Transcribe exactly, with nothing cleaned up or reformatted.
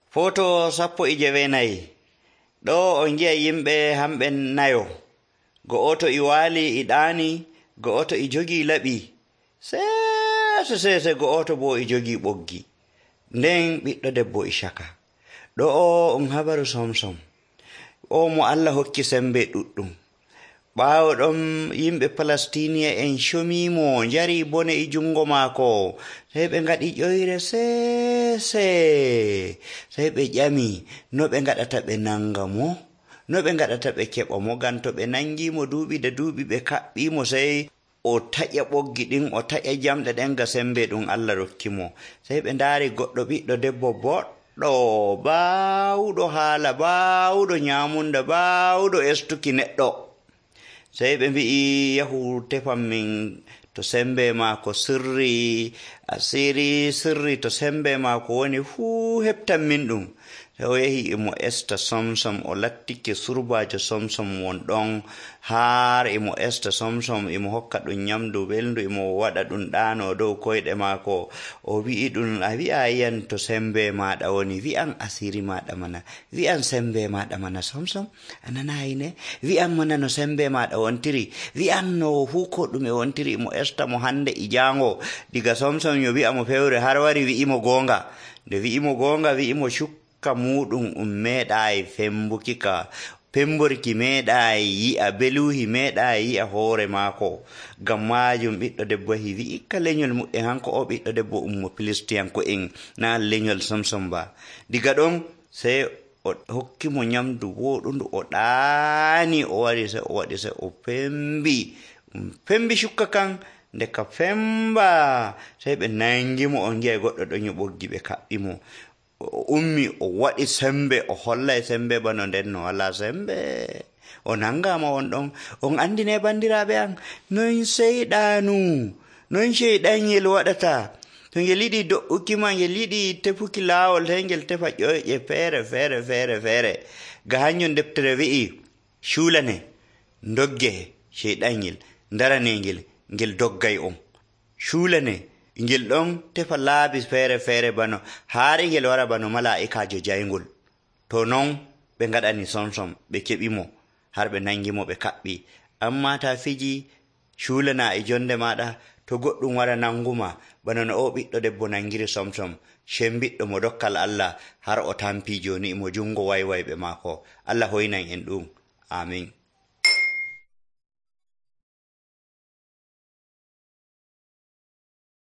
Foto sappo e jewenayi. Ɗo on gi'a yimɓe hamɓe nayo. Go'oto e waali e ɗaani, go'oto e jogii laɓi. Seese seese go'oto bo e jogii ɓoggi. Nden ɓiɗɗo debbo e caka. Ɗo o on habaru somsom. O mo Allah hokki sembe ɗuɗɗum. Ɓaawo ɗon yimɓe Palestiniya en comimo njari bone e jungo maako. Sey ɓe ngaɗi ƴoyre seese. Sey ɓe ƴami no ɓe ngaɗata ɓe nanga mo, no ɓe ngaɗata ɓe keɓa mo, ngam to ɓe nangimo duuɓi de duuɓi ɓe kaɓɓimo sey o taƴa ɓoggi ɗin, o taƴa jamɗe ɗen ga sembe ɗum Allah rokkimo. Sey ɓe ndaari goɗɗo ɓiɗɗo debbo boɗɗo, baawɗo haala, baawɗo nyamunda, baawɗo estuki neɗɗo. Sey ɓe mbi'i yahu tefan min to sembe maako sirri, asiri sirri to sembe maako woni fuu heɓtan min ɗum. Sey o yahi emo esta somsom, o lattike surbajo somsom won ɗon har emo esta somsom, emo hokka ɗum nyamdu welndu, emo waɗa ɗum ɗaano dow koyɗe maako. O wi'i ɗum, a wi'a yiyan to sembe maɗa woni, wi'an asiri maɗa mana, wi'an sembe maɗa mana somsom, a nanayine, wi'an mana no sembe maɗa wontiri, wi'an no huko ɗume wontiri. Emo esta mo hande e jango, diga somsom yo wi'a mo fewre har wari wi'imo gonga. Nde wi'imo gonga, wi'imo cukka muɗum um meeɗayi fembuki ka, pemborki meeɗayi yi'a, beluhi meeɗayi yi'a hoore maako. Ngam majum ɓiɗɗo debbo hi wi'i ka leñol muɗɗen, hanko o ɓiɗɗo debbo ummo Filistiyanko en, na leñol somsom ba. Diga ɗon sey o hokkimo nyamdu woɗundu, o ɗaani, o wari sey o waɗi sey o fembi, fembi cukka kan. Nde ka femba sey ɓe nangimo, on gi'ay goɗɗo ɗon yo ɓoggi, ɓe kaɓɓi mo. O ummi o waɗi sembe, o hollay sembe bano nden no wala sembe. O nangama on ɗon. On andine bandiraɓe an, non seyɗanu, non seyɗanyel waɗata. To ngel yiɗi do'ukima, ngel yiɗi tefuki laawol, sey ngel tefa ƴoyƴe feere feere feere feere. Ga hanjum deftere wi'i, cuulane dogge seyɗanyel, darane ngel, ngel doggay on. Cuulane ngel ɗon tefa laabi feere feere bano, haari ngel wara bano mala'ikajo jayngol. To non ɓe ngaɗani somsom, ɓe keɓimo har ɓe nangimo ɓe kaɓɓi. Amma ta fiji cuulana e jonde maɗa, to goɗɗum wara nanguma bano no o ɓiɗɗo debbo nangiri somsom, cembiɗɗo mo dokkal Allah har o tampi joni mo jungo waywayɓe maako. Allah hoynan en ɗum. Amin.